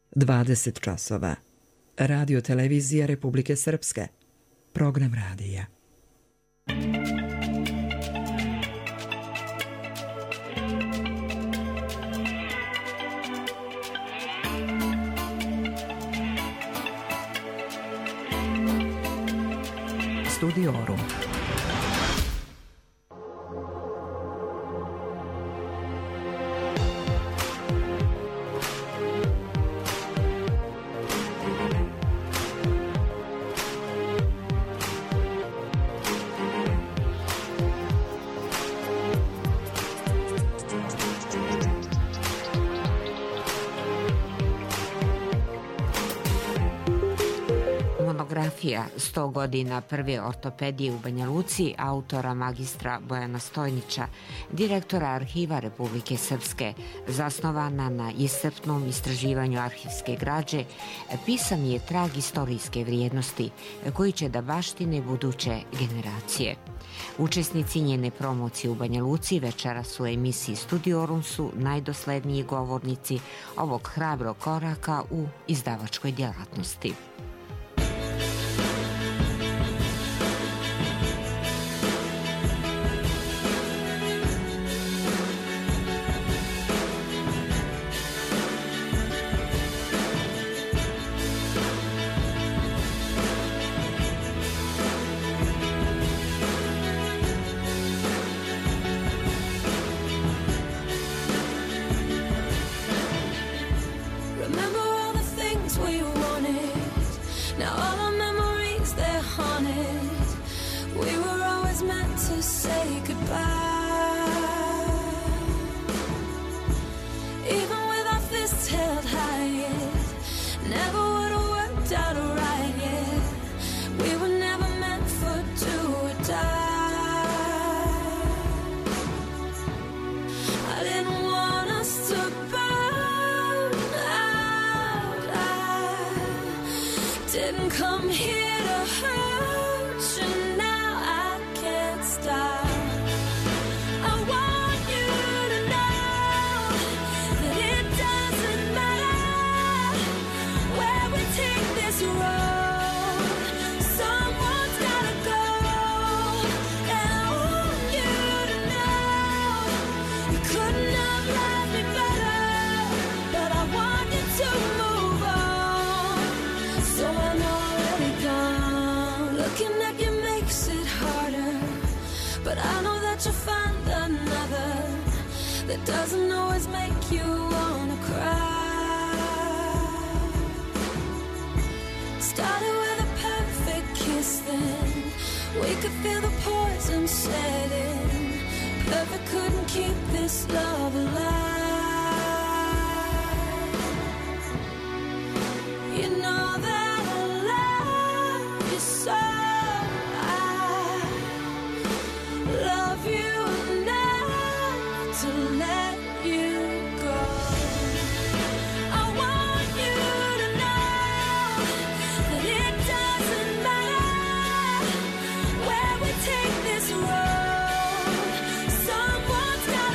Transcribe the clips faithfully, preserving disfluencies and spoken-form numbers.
dvadeset časova. Radio Televizija Republike Srpske. Program radija. Studiorum. sto godina prve ortopedije u Banja Luci, autora magistra Bojana Stojnića, direktora Arhiva Republike Srpske, zasnovana na iscrpnom istraživanju arhivske građe, pisan je trag istorijske vrijednosti koji će da baštine buduće generacije. Učesnici njene promocije u Banja Luci večeras u emisiji Studiorum su najdosledniji govornici ovog hrabrog koraka u izdavačkoj djelatnosti. Someone's got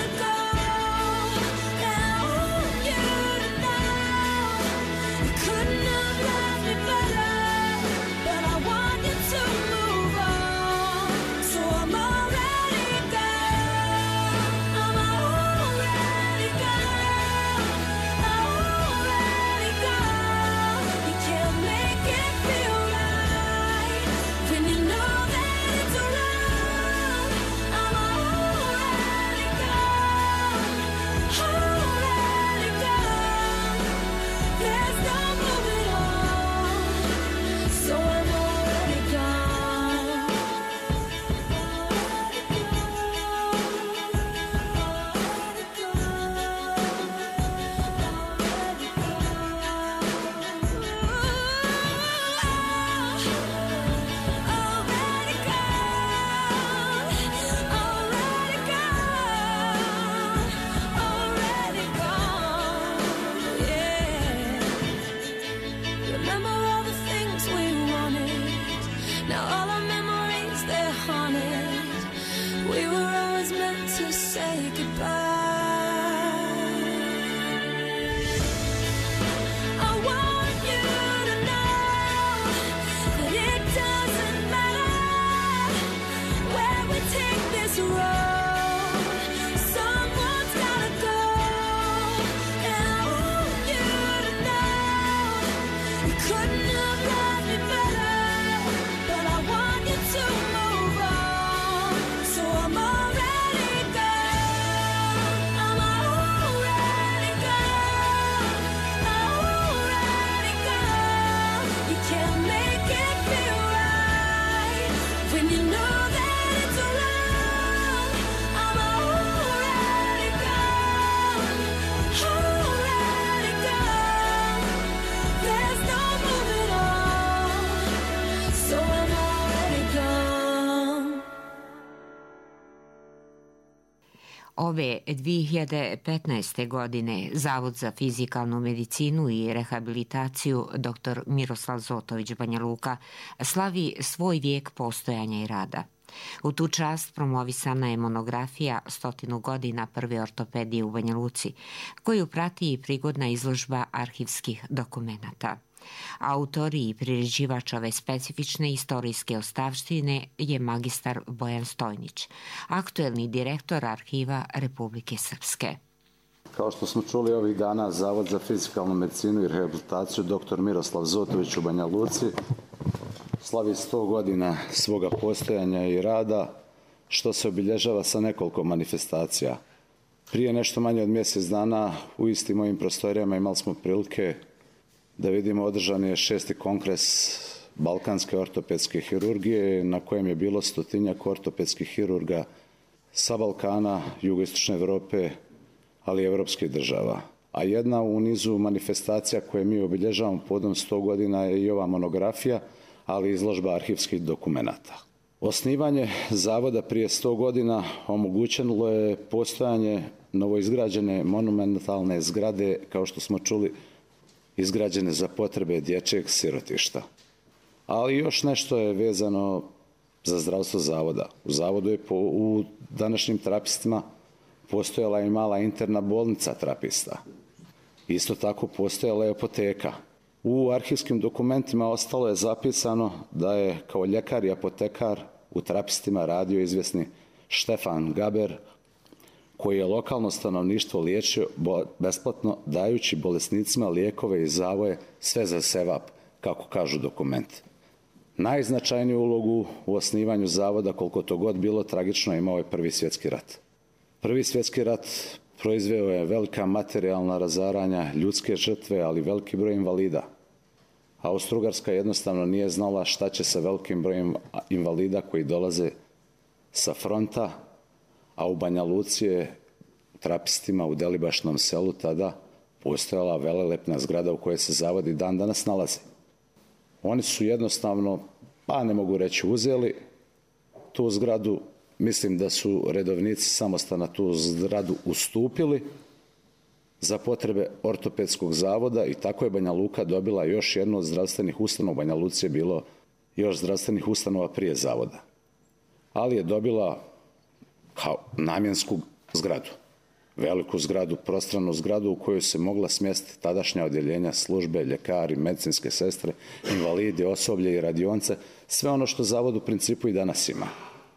Ove dvije hiljade petnaeste. godine Zavod za fizikalnu medicinu i rehabilitaciju dr Miroslav Zotović Banja Luka slavi svoj vijek postojanja i rada. U tu čast promovisana je monografija Stotinu godina prve ortopedije u Banja Luci, koju prati i prigodna izložba arhivskih dokumenata. Autor i priređivač ove specifične istorijske ostavštine je magistar Bojan Stojnić, aktuelni direktor Arhiva Republike Srpske. Kao što smo čuli ovih dana, Zavod za fizikalnu medicinu i rehabilitaciju dr Miroslav Zotović u Banja Luci slavi sto godina svoga postojanja i rada, što se obilježava sa nekoliko manifestacija. Prije nešto manje od mjesec dana u istim mojim prostorijama imali smo prilike da vidimo održan je šesti kongres balkanske ortopedske hirurgije, na kojem je bilo stotinjak ortopedskih hirurga sa Balkana, jugoistočne Europe, ali i evropskih država. A jedna u nizu manifestacija koje mi obilježavamo povodom sto godina je i ova monografija, ali i izložba arhivskih dokumenata. Osnivanje zavoda prije sto godina omogućilo je postojanje novoizgrađene monumentalne zgrade, kao što smo čuli, izgrađene za potrebe dječjeg sirotišta. Ali još nešto je vezano za zdravstvo zavoda. U zavodu je po, u današnjim trapistima postojala i mala interna bolnica trapista. Isto tako postojala je apoteka. U arhivskim dokumentima ostalo je zapisano da je kao ljekar i apotekar u trapistima radio izvjesni Štefan Gaber, koji je lokalno stanovništvo liječio besplatno, dajući bolesnicima lijekove i zavoje, sve za sevap, kako kažu dokumenti. Najznačajniju ulogu u osnivanju zavoda, koliko to god bilo tragično, imao je Prvi svjetski rat. Prvi svjetski rat proizveo je velika materijalna razaranja, ljudske žrtve, ali veliki broj invalida. Austro-Ugarska jednostavno nije znala šta će sa velikim brojem invalida koji dolaze sa fronta, a u Banja Luci je trapistima u Delibašnom selu tada postojala velelepna zgrada u kojoj se zavod i dan danas nalazi. Oni su jednostavno, pa ne mogu reći, uzeli tu zgradu. Mislim da su redovnici samostana tu zgradu ustupili za potrebe ortopedskog zavoda i tako je Banja Luka dobila još jednu od zdravstvenih ustanova. U Banja Luci je bilo još zdravstvenih ustanova prije zavoda. Ali je dobila kao namjensku zgradu. Veliku zgradu, prostranu zgradu u kojoj se mogla smjestiti tadašnja odjeljenja, službe, ljekari, medicinske sestre, invalidi, osoblje i radionce, sve ono što zavod u principu i danas ima.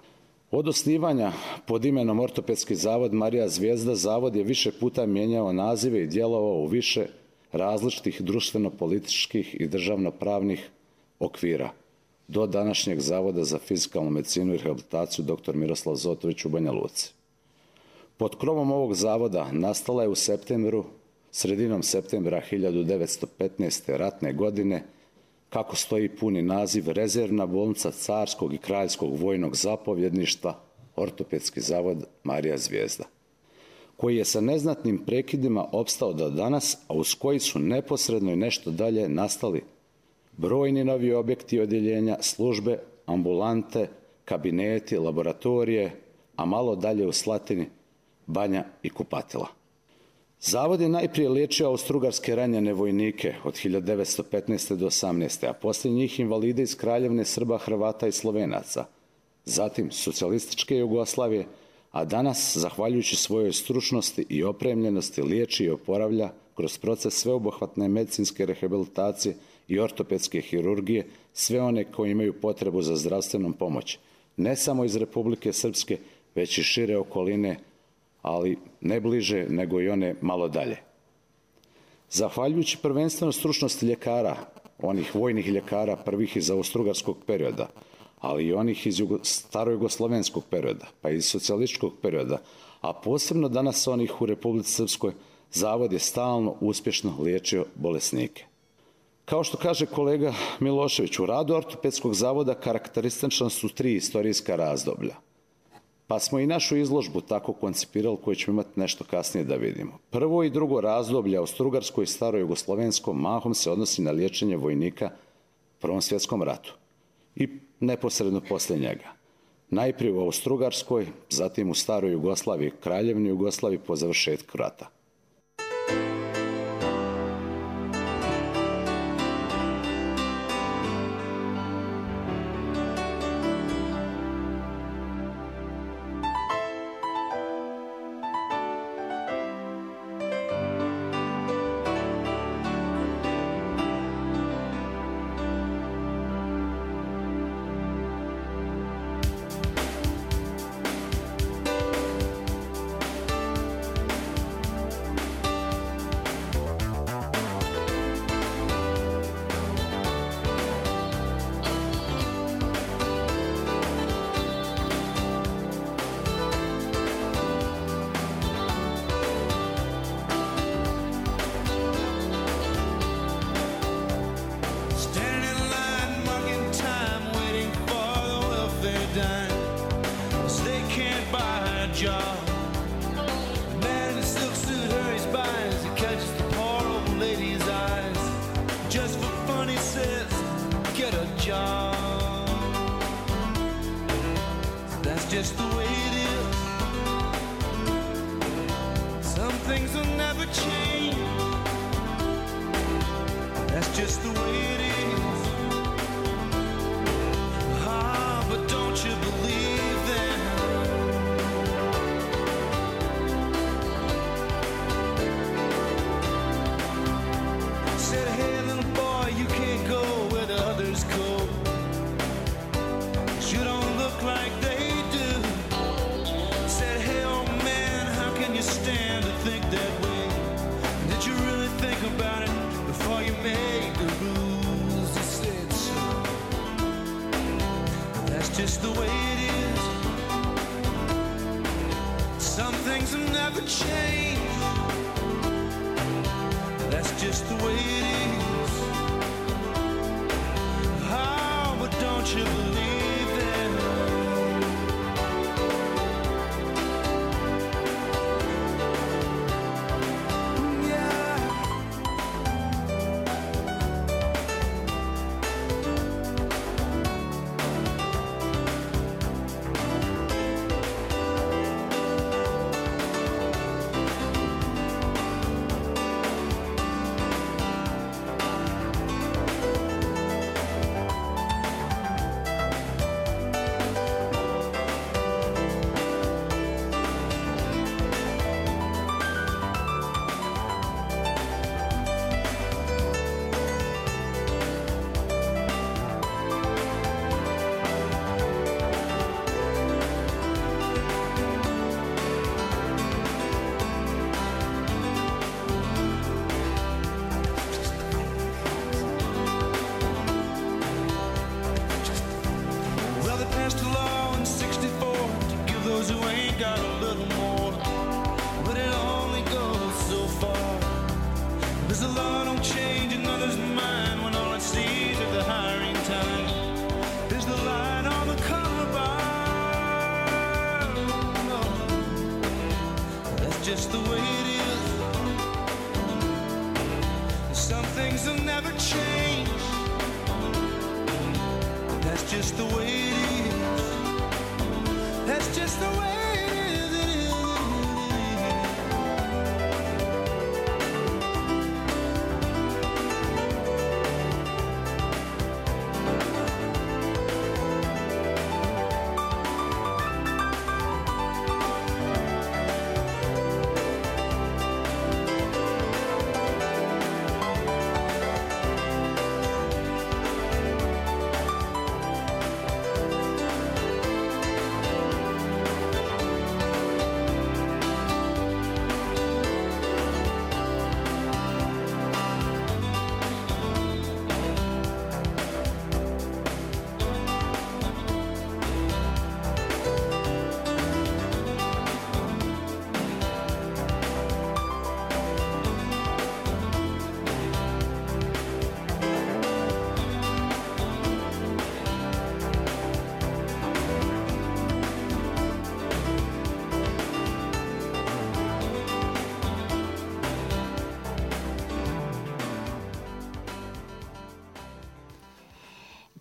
Od osnivanja pod imenom Ortopedski zavod Marija Zvijezda, zavod je više puta mijenjao nazive i djelovao u više različitih društveno-političkih i državno-pravnih okvira, do današnjeg Zavoda za fizikalnu medicinu i rehabilitaciju dr Miroslav Zotović u Banja Luci. Pod krovom ovog zavoda nastala je u septembru, sredinom septembra hiljadu devetsto petnaeste. ratne godine, kako stoji puni naziv, Rezervna bolnica Carskog i Kraljskog vojnog zapovjedništva Ortopedski zavod Marija Zvijezda, koji je sa neznatnim prekidima opstao do danas, a uz koji su neposredno i nešto dalje nastali brojni novi objekti i odjeljenja, službe, ambulante, kabineti, laboratorije, a malo dalje u Slatini banja i kupatila. Zavod je najprije liječio austrougarske ranjene vojnike od hiljadu devetsto petnaeste. do osamnaeste. a poslije njih invalide iz Kraljevine Srba, Hrvata i Slovenaca, zatim socijalističke Jugoslavije, a danas, zahvaljujući svojoj stručnosti i opremljenosti, liječi i oporavlja kroz proces sveobuhvatne medicinske rehabilitacije i ortopedske hirurgije sve one koji imaju potrebu za zdravstvenom pomoći, ne samo iz Republike Srpske, već i šire okoline, ali ne bliže nego i one malo dalje. Zahvaljujući prvenstveno stručnosti ljekara, onih vojnih ljekara prvih iz austrougarskog perioda, ali i onih iz starojugoslovenskog perioda, pa i iz socijalističkog perioda, a posebno danas onih u Republici Srpskoj, zavod je stalno uspješno liječio bolesnike. Kao što kaže kolega Milošević, u radu ortopedskog zavoda karakteristična su tri istorijska razdoblja. Pa smo i našu izložbu tako koncipirali, koju ćemo imati nešto kasnije da vidimo. Prvo i drugo razdoblje, austrougarsko i starojugoslovensko, mahom se odnosi na liječenje vojnika u Prvom svjetskom ratu i neposredno poslije njega. Najprije u Austro-Ugarskoj, zatim u staroj Jugoslaviji, Kraljevini Jugoslaviji po završetku rata.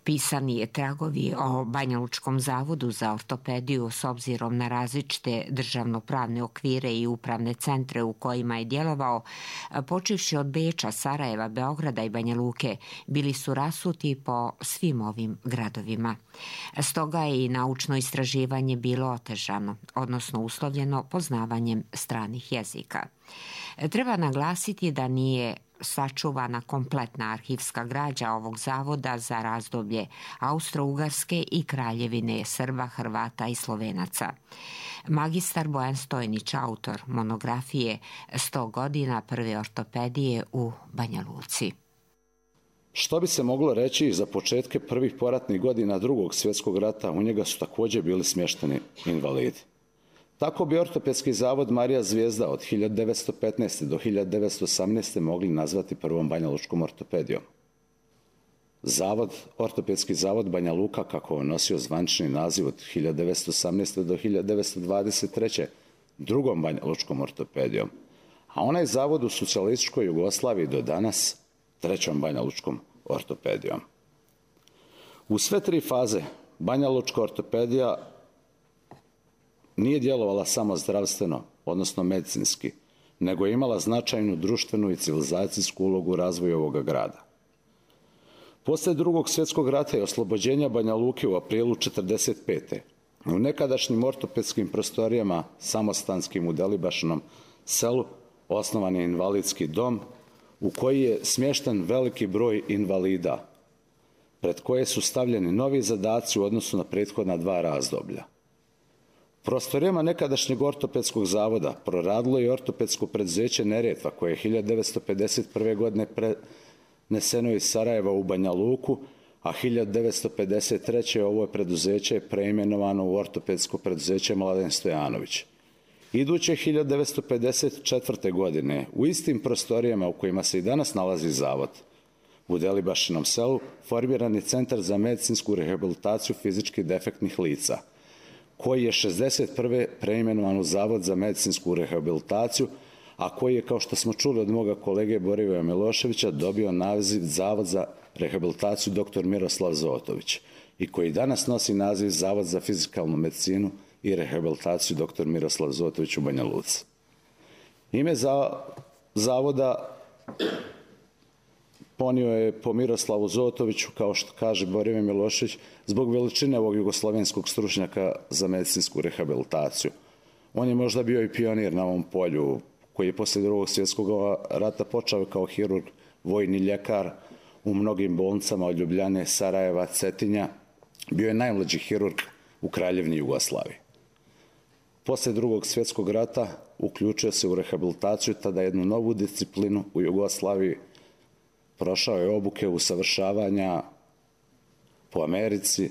Pisani tragovi o Banjalučkom zavodu za ortopediju s obzirom na različite državnopravne okvire i upravne centre u kojima je djelovao, počevši od Beča, Sarajeva, Beograda i Banja Luke, bili su rasuti po svim ovim gradovima. Stoga je i naučno istraživanje bilo otežano, odnosno uslovljeno poznavanjem stranih jezika. Treba naglasiti da nije sačuvana kompletna arhivska građa ovog zavoda za razdoblje Austro-Ugarske i Kraljevine Srba, Hrvata i Slovenaca. Magistar Bojan Stojnić, autor monografije sto godina prve ortopedije u Banja Luci. Što bi se moglo reći za početke prvih poratnih godina Drugog svjetskog rata, u njega su također bili smješteni invalidi. Tako bi ortopedski zavod Marija Zvijezda od hiljadu devetsto petnaeste. do hiljadu devetsto osamnaeste. mogli nazvati prvom banjalučkom ortopedijom. Zavod, ortopedski zavod Banja Luka, kako je nosio zvanični naziv od hiljadu devetsto osamnaeste. do hiljadu devetsto dvadeset treće. drugom banjalučkom ortopedijom, a onaj zavod u socijalističkoj Jugoslaviji do danas trećom banjalučkom ortopedijom. U sve tri faze banjalučka ortopedija nije djelovala samo zdravstveno, odnosno medicinski, nego je imala značajnu društvenu i civilizacijsku ulogu u razvoju ovoga grada. Poslije Drugog svjetskog rata i oslobođenja Banja Luke u aprilu četrdeset pete. u nekadašnjim ortopedskim prostorijama samostanskim u Delibašinom selu osnovan je invalidski dom u koji je smješten veliki broj invalida, pred koje su stavljeni novi zadaci u odnosu na prethodna dva razdoblja. Prostorijama nekadašnjeg ortopedskog zavoda proradilo je ortopedsko preduzeće Neretva, koje je hiljadu devetsto pedeset prve. godine preneseno iz Sarajeva u Banja Luku, a hiljadu devetsto pedeset treće. ovo je preduzeće preimenovano u ortopedsko preduzeće Mladen Stojanović. Iduće hiljadu devetsto pedeset četvrte. godine u istim prostorijama u kojima se i danas nalazi zavod, u Delibašinom selu, formiran je Centar za medicinsku rehabilitaciju fizički defektnih lica, koji je šezdeset prve. preimenovan u Zavod za medicinsku rehabilitaciju, a koji je, kao što smo čuli od moga kolege Borivoja Miloševića, dobio naziv Zavod za rehabilitaciju doktor Miroslav Zotović i koji danas nosi naziv Zavod za fizikalnu medicinu i rehabilitaciju doktor Miroslav Zotović u Banja Luci. Ime za zavoda ponio je po Miroslavu Zotoviću, kao što kaže Borivoje Milošević, zbog veličine ovog jugoslovenskog stručnjaka za medicinsku rehabilitaciju. On je možda bio i pionir na ovom polju, koji je poslije Drugog svjetskog rata počeo kao hirurg, vojni ljekar u mnogim bolnicama od Ljubljane, Sarajeva, Cetinja. Bio je najmlađi hirurg u Kraljevini Jugoslaviji. Poslije Drugog svjetskog rata uključio se u rehabilitaciju, tada jednu novu disciplinu u Jugoslaviji. Prošao je obuke usavršavanja po Americi,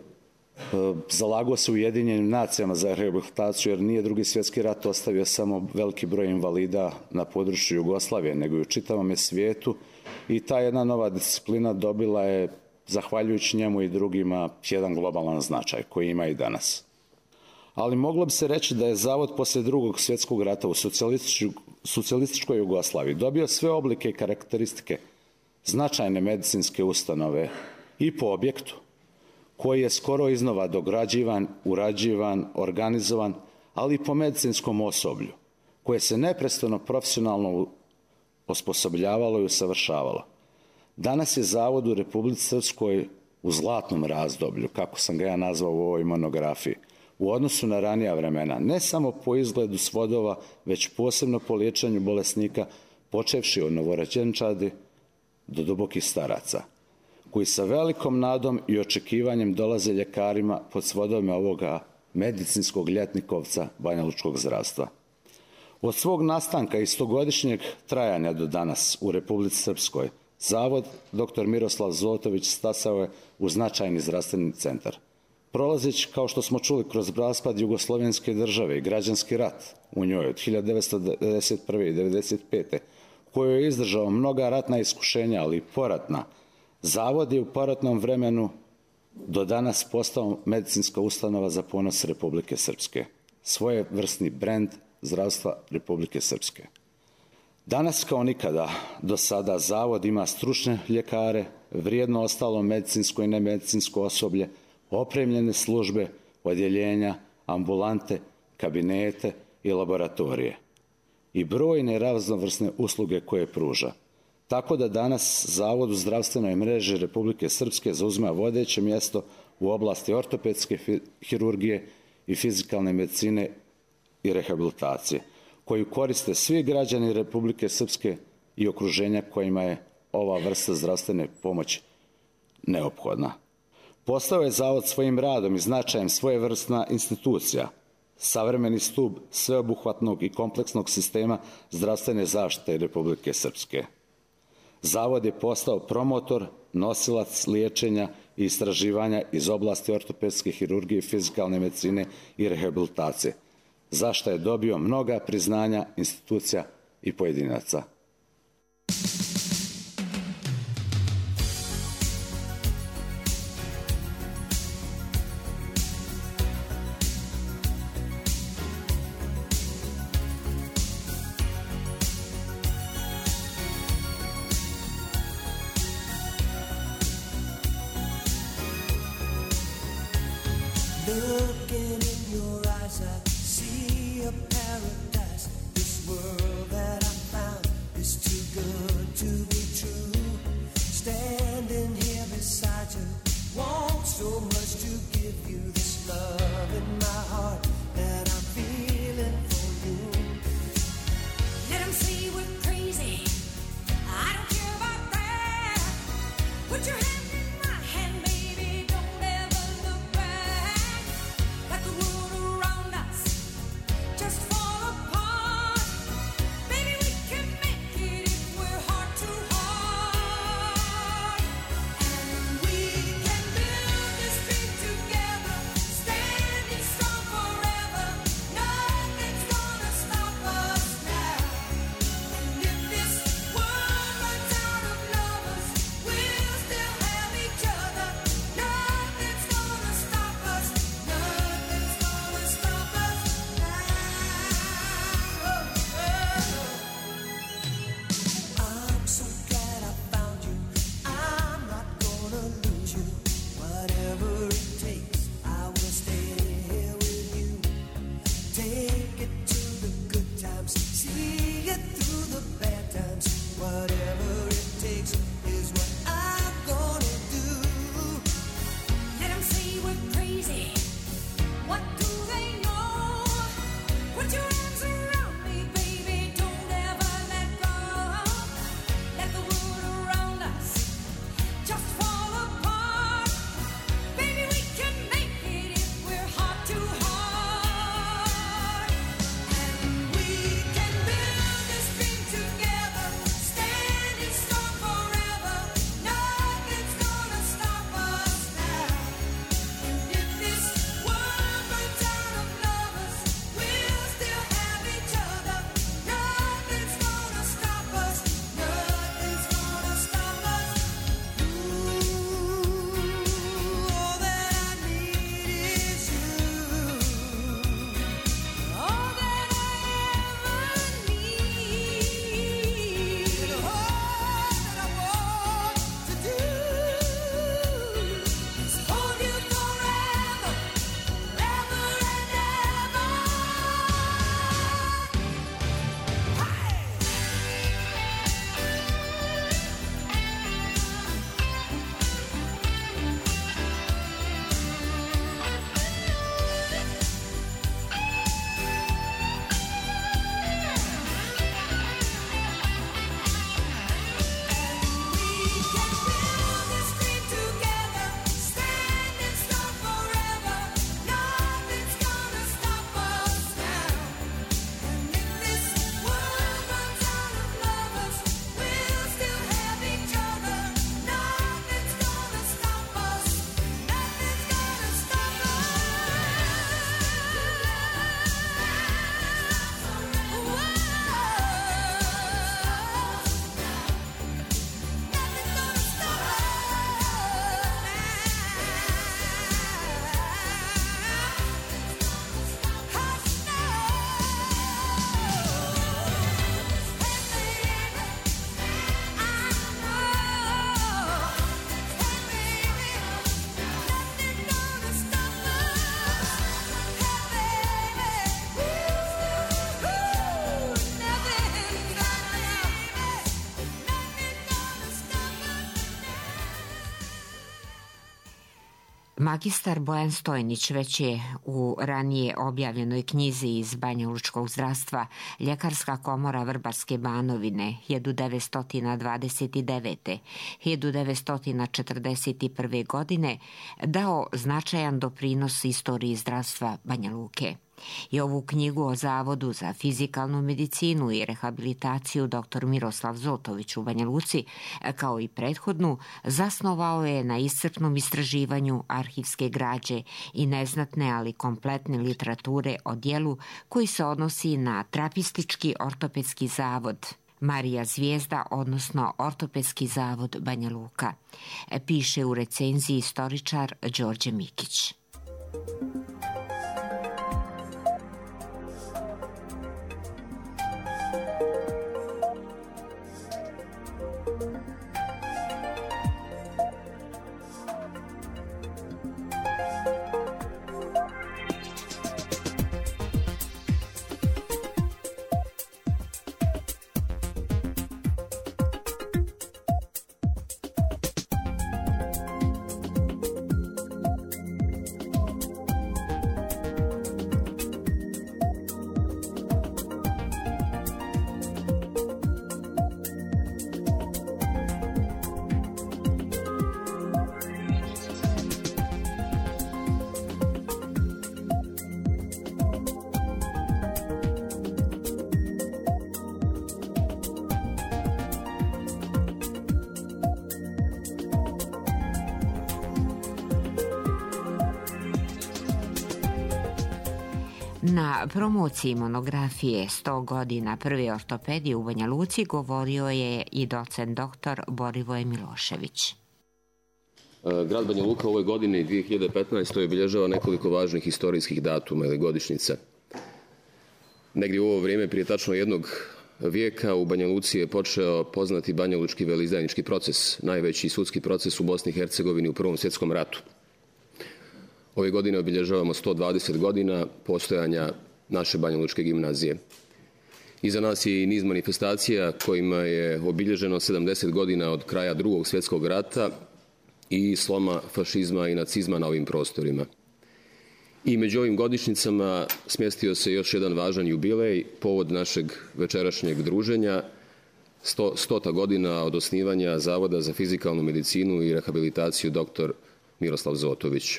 zalagao se Ujedinjenim nacijama za rehabilitaciju, jer nije Drugi svjetski rat ostavio samo veliki broj invalida na području Jugoslavije, nego i u čitavom svijetu, i ta jedna nova disciplina dobila je, zahvaljujući njemu i drugima, jedan globalan značaj koji ima i danas. Ali moglo bi se reći da je zavod poslije Drugog svjetskog rata u socijalističkoj Jugoslaviji dobio sve oblike i karakteristike značajne medicinske ustanove i po objektu, koji je skoro iznova dograđivan, urađivan, organizovan, ali i po medicinskom osoblju, koje se neprestano profesionalno osposobljavalo i usavršavalo. Danas je zavod u Republici Srpskoj u zlatnom razdoblju, kako sam ga ja nazvao u ovoj monografiji, u odnosu na ranija vremena, ne samo po izgledu svodova, već posebno po liječenju bolesnika, počevši od novorođenčadi do dubokih staraca, koji sa velikom nadom i očekivanjem dolaze ljekarima pod svodovima ovoga medicinskog ljetnikovca banjalučkog zdravstva. Od svog nastanka i stogodišnjeg trajanja do danas u Republici Srpskoj, zavod doktor Miroslav Zotović stasao je u značajni zdravstveni centar. Prolazeći, kao što smo čuli, kroz raspad Jugoslovenske države i građanski rat u njoj od hiljadu devetsto devedeset prve. i devedeset pete. kojoj je izdržao mnoga ratna iskušenja, ali i poratna, zavod je u poratnom vremenu do danas postao medicinska ustanova za ponos Republike Srpske, svojevrsni brend zdravstva Republike Srpske. Danas kao nikada do sada zavod ima stručne ljekare, vrijedno ostalo medicinsko i nemedicinsko osoblje, opremljene službe, odjeljenja, ambulante, kabinete i laboratorije i brojne raznovrsne usluge koje pruža. Tako da danas Zavod u zdravstvenoj mreži Republike Srpske zauzima vodeće mjesto u oblasti ortopedske hirurgije i fizikalne medicine i rehabilitacije, koju koriste svi građani Republike Srpske i okruženja kojima je ova vrsta zdravstvene pomoći neophodna. Postao je Zavod svojim radom i značajem svojevrsna institucija, savremeni stup sveobuhvatnog i kompleksnog sistema zdravstvene zaštite Republike Srpske. Zavod je postao promotor, nosilac liječenja i istraživanja iz oblasti ortopedske hirurgije, fizikalne medicine i rehabilitacije, za što je dobio mnoga priznanja institucija i pojedinaca. Looking in your eyes, I see a paradise. This world that I found is too good to be true. Standing here beside you, want so much to give you this love in my heart that I'm feeling for you. Let them say we're crazy, I don't care about that. Put your hand in my hand, baby, don't ever look back. Let the world around us just fall apart. Baby, we can make it if we're heart to heart. And we can build this dream together, standing strong forever. Nothing's gonna stop us now. And if this Magistar Bojan Stojnić već je u ranije objavljenoj knjizi iz banjalučkog zdravstva Ljekarska komora Vrbarske Banovine hiljadu devetsto dvadeset devete do hiljadu devetsto četrdeset prve. godine dao značajan doprinos istoriji zdravstva Banja Luke. I ovu knjigu o Zavodu za fizikalnu medicinu i rehabilitaciju dr Miroslav Zotović u Banja Luci, kao i prethodnu, zasnovao je na iscrpnom istraživanju arhivske građe i neznatne, ali kompletne literature o dijelu koji se odnosi na trapistički ortopedski zavod Marija Zvijezda, odnosno Ortopedski zavod Banja Luka, piše u recenziji istoričar Đorđe Mikić. Na promociji monografije sto godina prve ortopedije u Banja Luci govorio je i docent doktor Borivoje Milošević. Grad Banja Luka u ovoj godini dvije hiljade petnaestoj obilježava nekoliko važnih istorijskih datuma ili godišnjica. Negdje u ovo vrijeme, prije tačno jednog vijeka, u Banja Luci je počeo poznati banjalučki veleizdajnički proces, najveći sudski proces u Bosni i Hercegovini u Prvom svjetskom ratu. Ove godine obilježavamo sto dvadeset godina postojanja naše banjalučke gimnazije. Iza nas je i niz manifestacija kojima je obilježeno sedamdeset godina od kraja Drugog svjetskog rata i sloma fašizma i nacizma na ovim prostorima. I među ovim godišnjicama smjestio se još jedan važan jubilej, povod našeg večerašnjeg druženja, sto, stota godina od osnivanja Zavoda za fizikalnu medicinu i rehabilitaciju dr Miroslav Zotović.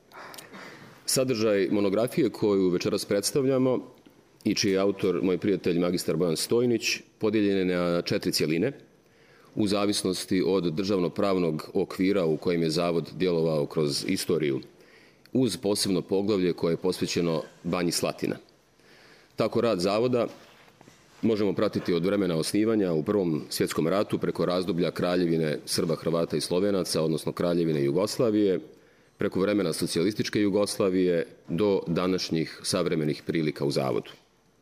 Sadržaj monografije koju večeras predstavljamo i čiji je autor moj prijatelj magistar Bojan Stojnić podijeljen je na četiri cjeline u zavisnosti od državnopravnog okvira u kojem je Zavod djelovao kroz istoriju, uz posebno poglavlje koje je posvećeno Banji Slatina. Tako rad Zavoda možemo pratiti od vremena osnivanja u Prvom svjetskom ratu preko razdoblja Kraljevine Srba, Hrvata i Slovenaca, odnosno Kraljevine Jugoslavije, preko vremena socijalističke Jugoslavije do današnjih savremenih prilika u Zavodu.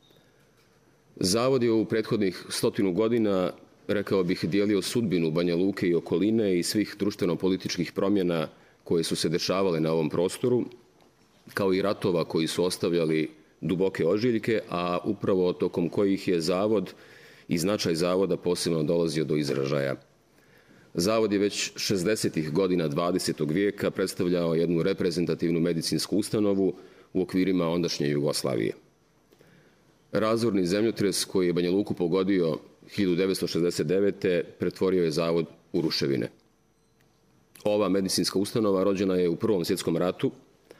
Zavod je u prethodnih stotinu godina, rekao bih, dijelio sudbinu Banja Luke i okoline i svih društveno-političkih promjena koje su se dešavale na ovom prostoru, kao i ratova koji su ostavljali duboke ožiljke, a upravo tokom kojih je Zavod i značaj Zavoda posebno dolazio do izražaja. Zavod je već šezdesetih godina dvadesetog vijeka predstavljao jednu reprezentativnu medicinsku ustanovu u okvirima ondašnje Jugoslavije. Razorni zemljotres koji je Banja Luku pogodio hiljadu devetsto šezdeset devete pretvorio je Zavod u ruševine. Ova medicinska ustanova rođena je u Prvom svjetskom ratu,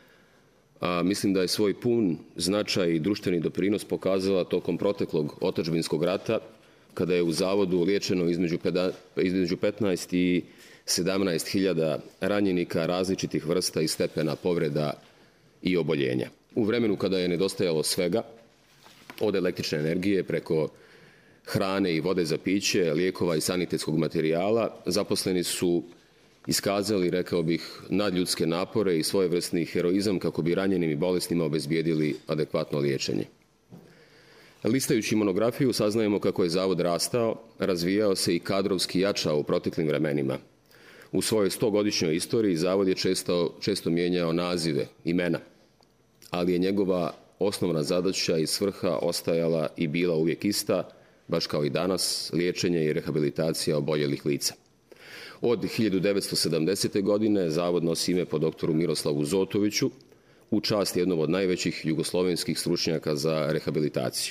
a mislim da je svoj pun značaj i društveni doprinos pokazala tokom proteklog otadžbinskog rata, kada je u Zavodu liječeno između, peda, između petnaest i sedamnaest hiljada ranjenika različitih vrsta i stepena povreda i oboljenja. U vremenu kada je nedostajalo svega, od električne energije preko hrane i vode za piće, lijekova i sanitetskog materijala, zaposleni su iskazali, rekao bih, nadljudske napore i svojevrsni heroizam kako bi ranjenim i bolesnima obezbijedili adekvatno liječenje. Listajući monografiju saznajemo kako je Zavod rastao, razvijao se i kadrovski jačao u proteklim vremenima. U svojoj stogodišnjoj istoriji Zavod je često, često mijenjao nazive, imena, ali je njegova osnovna zadaća i svrha ostajala i bila uvijek ista, baš kao i danas, liječenje i rehabilitacija oboljelih lica. Od hiljadu devetsto sedamdesete. godine zavod nosi ime po doktoru Miroslavu Zotoviću, u čast jednog od najvećih jugoslovenskih stručnjaka za rehabilitaciju.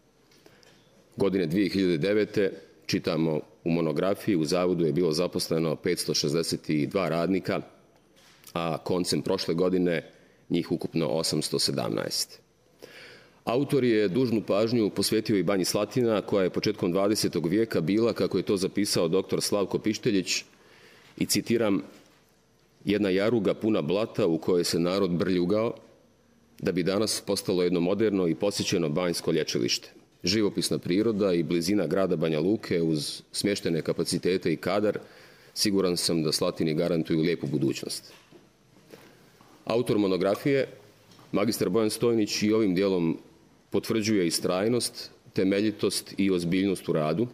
Godine dve hiljade devete. čitamo u monografiji, u zavodu je bilo zaposleno petsto šezdeset dva radnika, a koncem prošle godine njih ukupno osamsto sedamnaest. Autor je dužnu pažnju posvetio i Banji Slatina, koja je početkom dvadesetog vijeka bila, kako je to zapisao doktor Slavko Pišteljić, i citiram, jedna jaruga puna blata u kojoj se narod brljugao, da bi danas postalo jedno moderno i posjećeno banjsko lječilište. Živopisna priroda i blizina grada Banja Luke uz smještene kapacitete i kadar, siguran sam da Slatini garantuju lijepu budućnost. Autor monografije, magistar Bojan Stojnić, i ovim dijelom potvrđuje istrajnost, temeljitost i ozbiljnost u radu,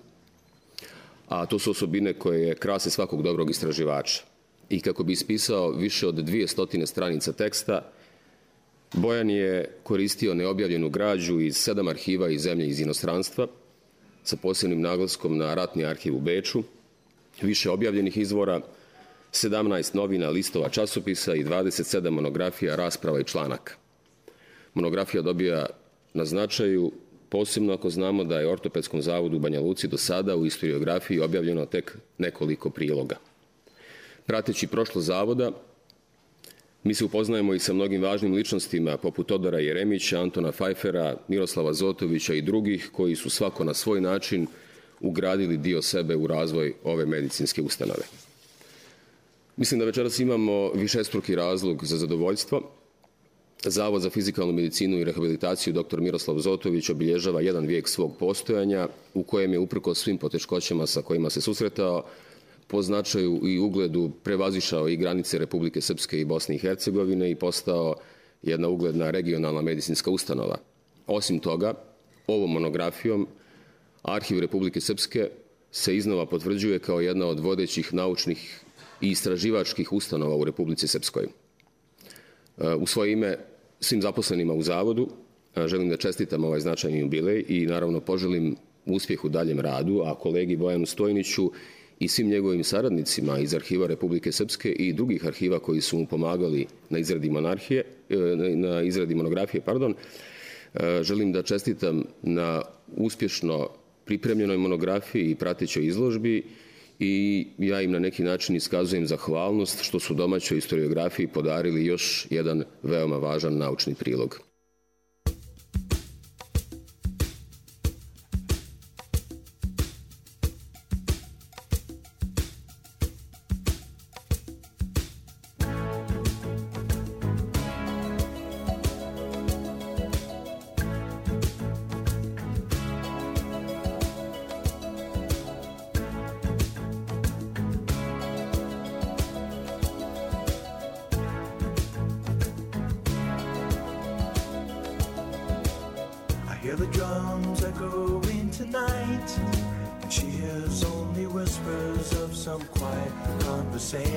a to su osobine koje krase svakog dobrog istraživača. I kako bi ispisao više od dvije stotine stranica teksta, Bojan je koristio neobjavljenu građu iz sedam arhiva iz zemlje i iz inostranstva, sa posebnim naglaskom na ratni arhiv u Beču, više objavljenih izvora, sedamnaest novina, listova, časopisa i dvadeset sedam monografija, rasprava i članaka. Monografija dobija na značaju, posebno ako znamo da je Ortopedskom zavodu u Banja Luci do sada u istoriografiji objavljeno tek nekoliko priloga. Prateći prošlo zavoda, mi se upoznajemo i sa mnogim važnim ličnostima poput Todora Jeremića, Antona Pfeiffera, Miroslava Zotovića i drugih koji su svako na svoj način ugradili dio sebe u razvoj ove medicinske ustanove. Mislim da večeras imamo višestruki razlog za zadovoljstvo. Zavod za fizikalnu medicinu i rehabilitaciju doktor Miroslav Zotović obilježava jedan vijek svog postojanja u kojem je, uprkos svim poteškoćama sa kojima se susretao, po značaju i ugledu prevazišao i granice Republike Srpske i Bosne i Hercegovine i postao jedna ugledna regionalna medicinska ustanova. Osim toga, ovom monografijom Arhiv Republike Srpske se iznova potvrđuje kao jedna od vodećih naučnih i istraživačkih ustanova u Republici Srpskoj. U svoje ime svim zaposlenima u zavodu želim da čestitam ovaj značajni jubilej i naravno poželim uspjeh u daljem radu, a kolegi Bojanu Stojniću i svim njegovim saradnicima iz Arhiva Republike Srpske i drugih arhiva koji su mu pomagali na izradi monarhije, na izradi monografije, pardon, želim da čestitam na uspješno pripremljenoj monografiji i pratećoj izložbi i ja im na neki način iskazujem zahvalnost što su domaćoj istoriografiji podarili još jedan veoma važan naučni prilog. Hear the drums echoing tonight, and she hears only whispers of some quiet conversation.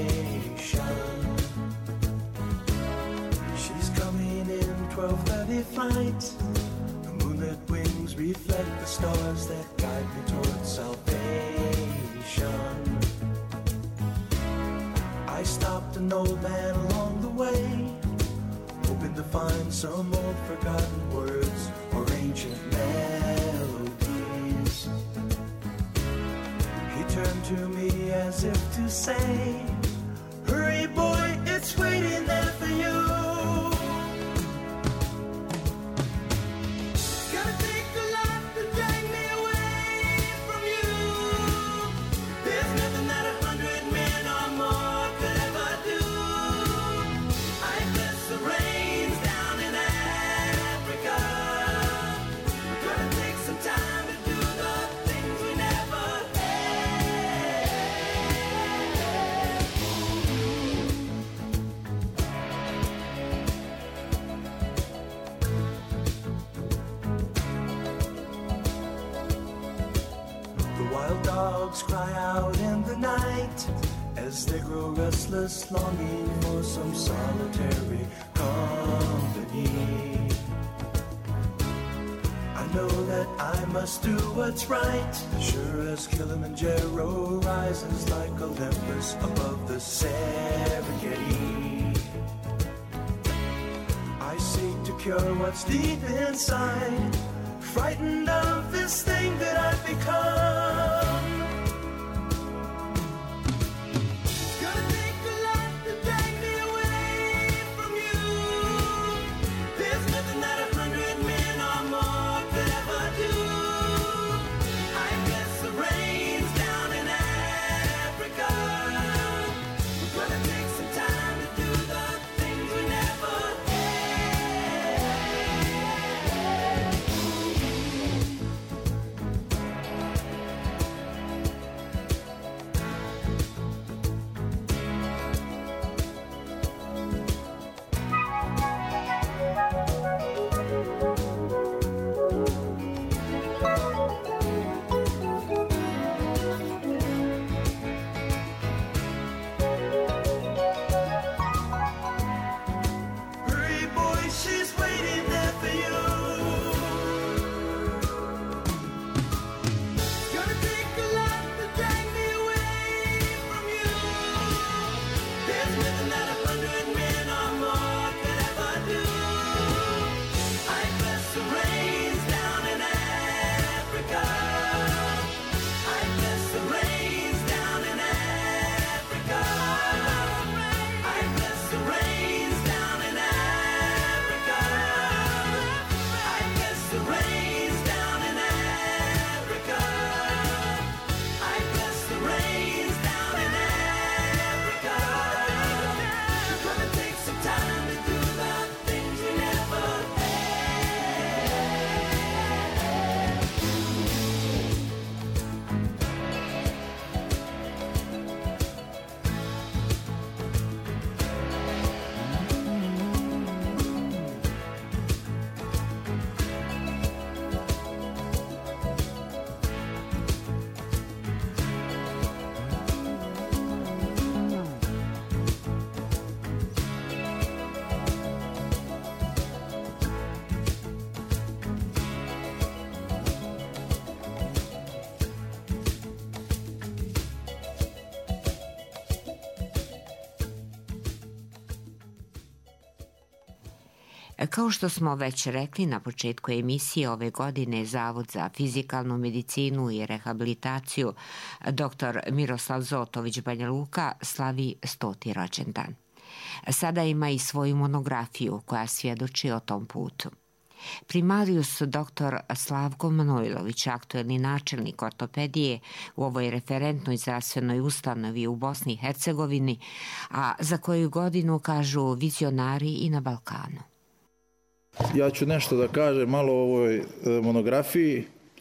She's coming in twelve thirty flight. The moonlit wings reflect the stars that guide me towards salvation. I stopped an old man along the way, hoping to find some old forgotten words or ancient melodies. He turned to me as if to say, hurry boy, it's waiting there for you. Gotta take a lot to drag me away from you. There's nothing that a hundred men or more could ever do. I bless the rains down in Africa. We're gonna take some time to do the things we never had. The wild dogs cry out in the night as they grow restless, longing for some solitary company. I know that I must do what's right. Sure as Kilimanjaro rises like Olympus above the Serengeti. I seek to cure what's deep inside, frightened of this thing that I've become. Kao što smo već rekli na početku emisije, ove godine Zavod za fizikalnu medicinu i rehabilitaciju dr Miroslav Zotović Banja Luka slavi stoti rođendan. Sada ima i svoju monografiju koja svjedoči o tom putu. Primarius dr Slavko Manojlović, aktuelni načelnik ortopedije u ovoj referentnoj zdravstvenoj ustanovi u Bosni i Hercegovini, a za koju godinu kažu vizionari i na Balkanu. Ja ću nešto da kažem malo o ovoj monografiji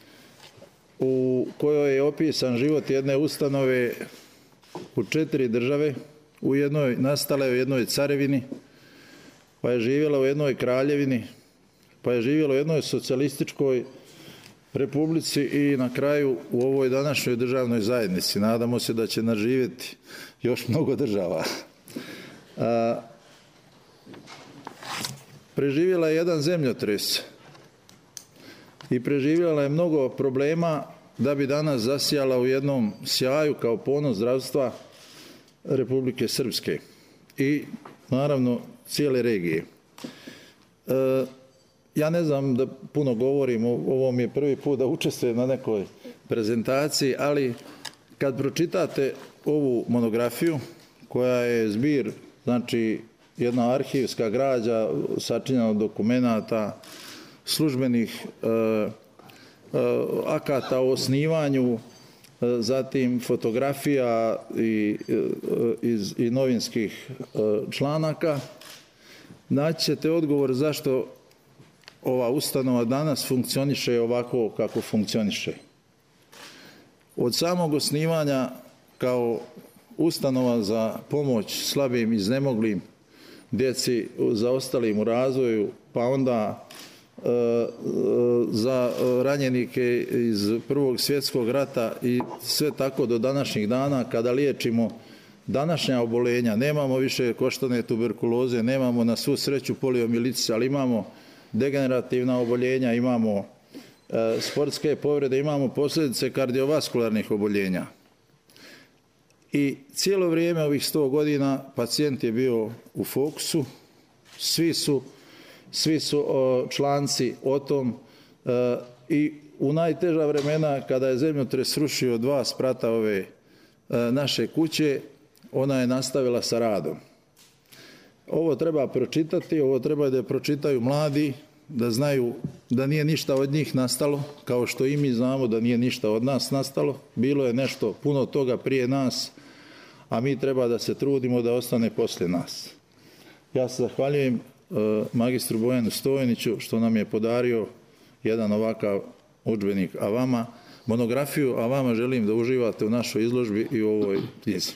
u kojoj je opisan život jedne ustanove u četiri države. U jednoj nastala je u jednoj carevini, pa je živjela u jednoj kraljevini, pa je živjela u jednoj socijalističkoj republici i na kraju u ovoj današnjoj državnoj zajednici. Nadamo se da će naživjeti još mnogo država. A, preživjela je jedan zemljotres i preživjela je mnogo problema da bi danas zasijala u jednom sjaju kao ponos zdravstva Republike Srpske i naravno cijele regije. E, ja ne znam da puno govorim, ovo mi je prvi put da učestvujem na nekoj prezentaciji, ali kad pročitate ovu monografiju koja je zbir, znači jedna arhivska građa sačinjena od dokumenata, službenih e, e, akata o osnivanju, e, zatim fotografija i, e, iz, i novinskih e, članaka, naći ćete odgovor zašto ova ustanova danas funkcioniše ovako kako funkcioniše. Od samog osnivanja kao ustanova za pomoć slabim i iznemoglim, djeci zaostalim u razvoju, pa onda e, za ranjenike iz Prvog svjetskog rata i sve tako do današnjih dana kada liječimo današnja obolenja. Nemamo više koštane tuberkuloze, nemamo na svu sreću poliomilitice, ali imamo degenerativna oboljenja, imamo sportske povrede, imamo posljedice kardiovaskularnih oboljenja. I cijelo vrijeme ovih sto godina pacijent je bio u fokusu, svi su, svi su o, članci o tom e, i u najteža vremena kada je zemljotres srušio dva sprata ove e, naše kuće, ona je nastavila sa radom. Ovo treba pročitati, ovo treba da pročitaju mladi, da znaju da nije ništa od njih nastalo, kao što i mi znamo da nije ništa od nas nastalo. Bilo je nešto puno toga prije nas, a mi treba da se trudimo da ostane poslije nas. Ja se zahvaljujem e, magistru Bojanu Stojniću što nam je podario jedan ovakav udžbenik, a vama monografiju, a vama želim da uživate u našoj izložbi i u ovoj knjizi.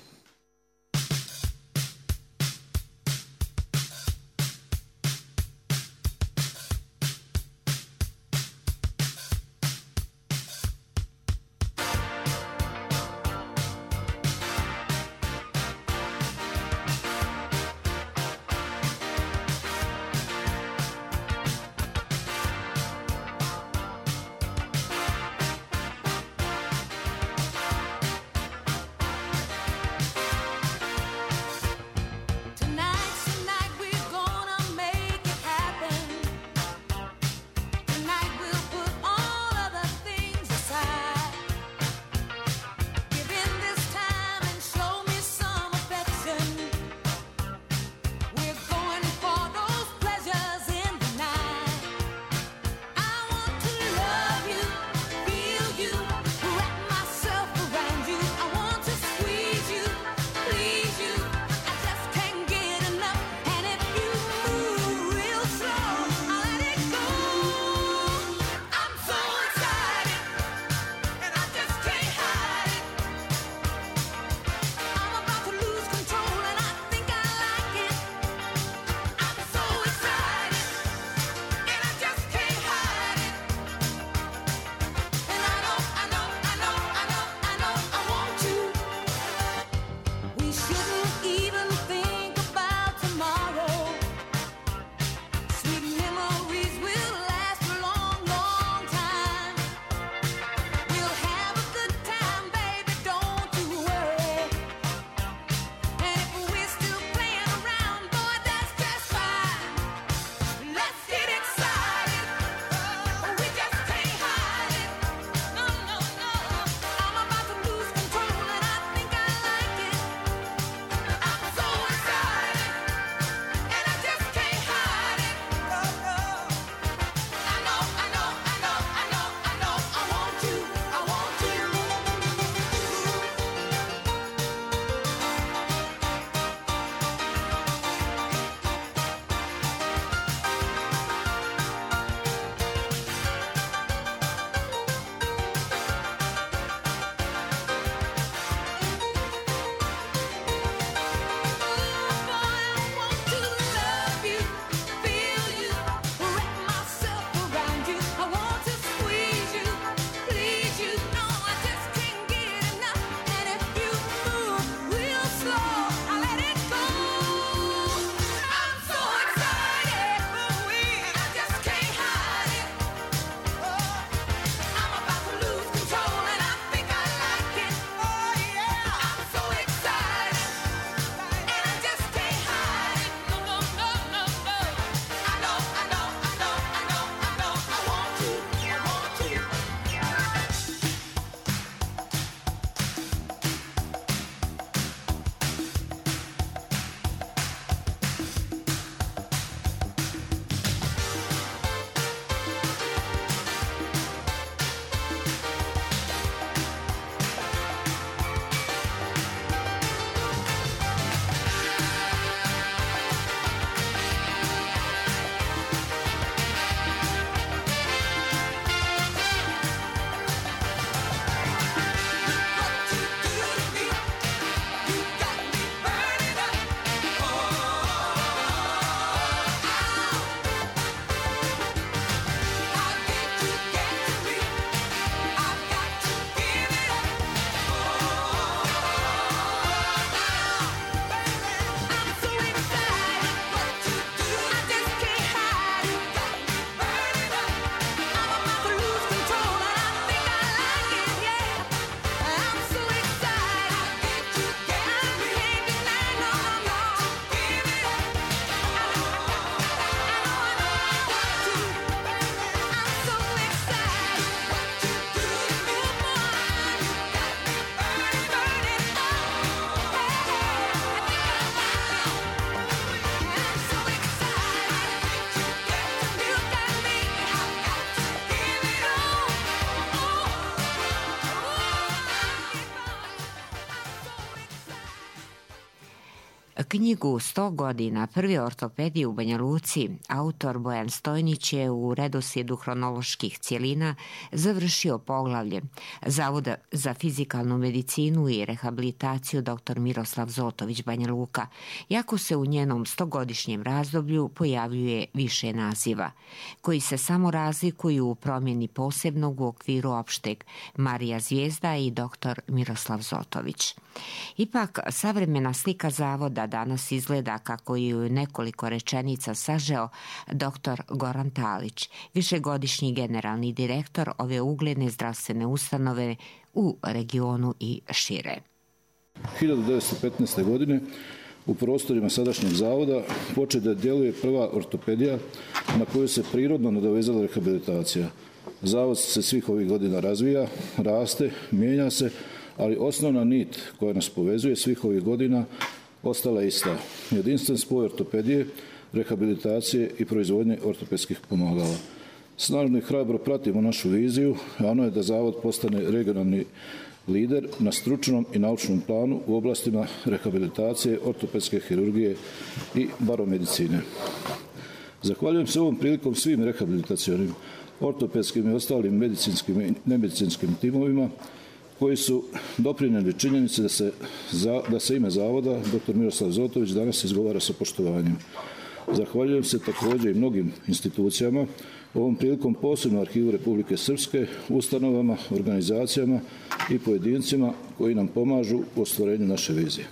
Knjigu sto godina prve ortopedije u Banja Luci autor Bojan Stojnić je u redoslijedu hronoloških cijelina završio poglavlje Zavoda za fizikalnu medicinu i rehabilitaciju dr. Miroslav Zotović Banja Luka, iako se u njenom stogodišnjem razdoblju pojavljuje više naziva, koji se samo razlikuju u promjeni posebnog u okviru opšteg Marija Zvijezda i dr. Miroslav Zotović. Ipak, savremena slika zavoda danas izgleda kako je u nekoliko rečenica sažeo dr. Goran Talić, višegodišnji generalni direktor ove ugledne zdravstvene ustanove u regionu i šire. hiljadu devetsto petnaeste. godine u prostorima sadašnjeg zavoda počeo da djeluje prva ortopedija na koju se prirodno nadovezala rehabilitacija. Zavod se svih ovih godina razvija, raste, mijenja se, ali osnovna nit koja nas povezuje svih ovih godina ostala je ista. Jedinstven spoj ortopedije, rehabilitacije i proizvodnje ortopedskih pomagala. Snažno i hrabro pratimo našu viziju, a ono je da zavod postane regionalni lider na stručnom i naučnom planu u oblastima rehabilitacije, ortopedske hirurgije i baromedicine. Zahvaljujem se ovom prilikom svim rehabilitacionim, ortopedskim i ostalim medicinskim i nemedicinskim timovima koji su doprinijeli činjenici da se, za, da se ime zavoda dr. Miroslav Zotović danas izgovara sa poštovanjem. Zahvaljujem se također i mnogim institucijama, ovom prilikom posebno Arhivu Republike Srpske, ustanovama, organizacijama i pojedincima koji nam pomažu u ostvarenju naše vizije.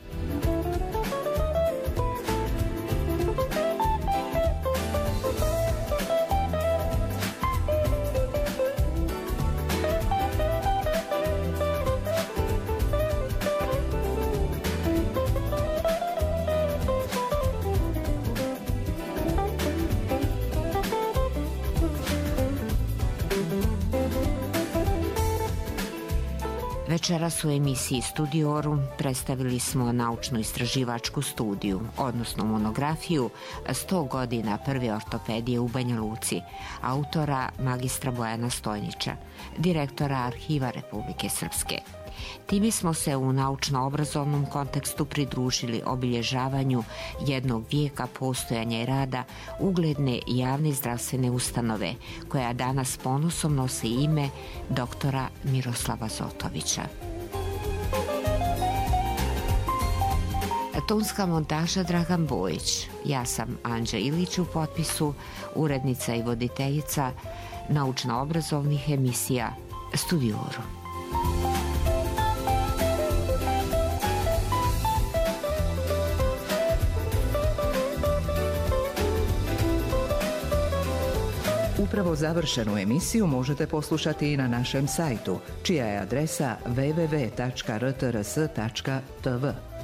Večeras u emisiji Studiorum predstavili smo naučno-istraživačku studiju, odnosno monografiju sto godina prve ortopedije u Banja Luci, autora magistra Bojana Stojnića, direktora Arhiva Republike Srpske. Time smo se u naučno-obrazovnom kontekstu pridružili obilježavanju jednog vijeka postojanja i rada ugledne javne zdravstvene ustanove, koja danas ponosom nosi ime doktora Miroslava Zotovića. Tonska montaža Dragan Bojić. Ja sam Anđa Ilić u potpisu, urednica i voditeljica naučno-obrazovnih emisija Studiorum. Upravo završenu emisiju možete poslušati i na našem sajtu, čija je adresa w w w tačka r t r s tačka t v.